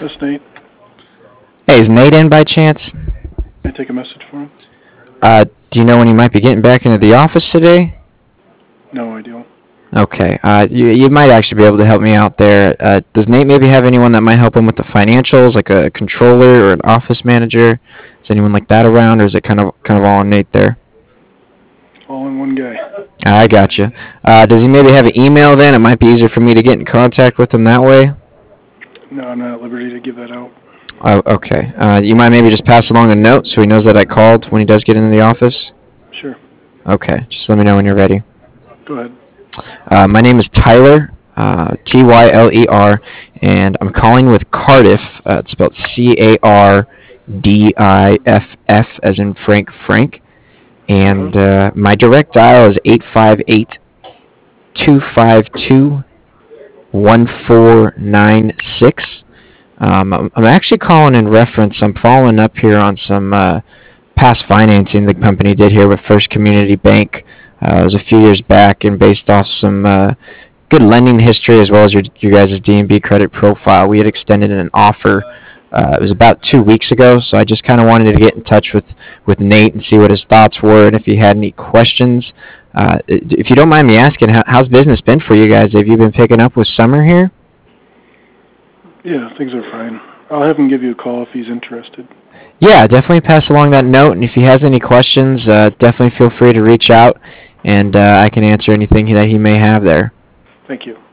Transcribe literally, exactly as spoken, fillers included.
That's Nate. Hey, is Nate in by chance? Can I take a message for him? Uh, do you know when he might be getting back into the office today? No, I don't. Okay. Uh, you you might actually be able to help me out there. Uh, does Nate maybe have anyone that might help him with the financials, like a controller or an office manager? Is anyone like that around, or is it kind of kind of all on Nate there? All in one guy. I got you. Uh, does he maybe have an email then? It might be easier for me to get in contact with him that way. No, I'm not at liberty to give that out. Oh, okay. Uh, you might maybe just pass along a note so he knows that I called when he does get into the office? Sure. Okay. Just let me know when you're ready. Go ahead. Uh, my name is Tyler, uh, T Y L E R, and I'm calling with Cardiff. Uh, it's spelled C A R D I F F, as in Frank Frank. And uh, my direct dial is eight five eight, two five two, one four nine six. Um, I'm, I'm actually calling in reference. I'm following up here on some uh, past financing the company did here with First Community Bank. Uh, it was a few years back, and based off some uh, good lending history as well as your your guys' D and B credit profile, we had extended an offer. Uh, it was about two weeks ago, so I just kind of wanted to get in touch with, with Nate and see what his thoughts were, and if he had any questions. Uh, if you don't mind me asking, how, how's business been for you guys? Have you been picking up with summer here? Yeah, things are fine. I'll have him give you a call if he's interested. Yeah, definitely pass along that note, and if he has any questions, uh, definitely feel free to reach out, and uh, I can answer anything that he may have there. Thank you.